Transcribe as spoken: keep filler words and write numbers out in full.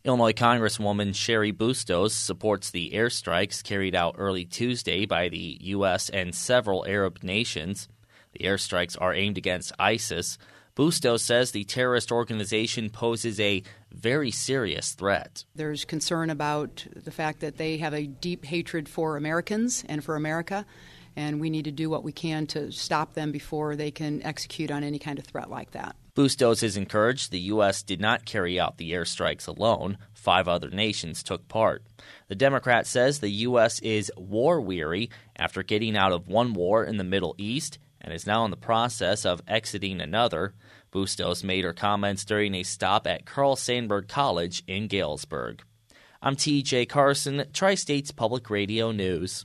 Illinois Congresswoman Cheri Bustos supports the airstrikes carried out early Tuesday by the U S and several Arab nations. The airstrikes are aimed against ISIS. Bustos says the terrorist organization poses a very serious threat. There's concern about the fact that they have a deep hatred for Americans and for America, and we need to do what we can to stop them before they can execute on any kind of threat like that. Bustos has encouraged the U S did not carry out the airstrikes alone. Five other nations took part. The Democrat says the U S is war-weary after getting out of one war in the Middle East and is now in the process of exiting another. Bustos made her comments during a stop at Carl Sandburg College in Galesburg. I'm T J Carson, Tri-States Public Radio News.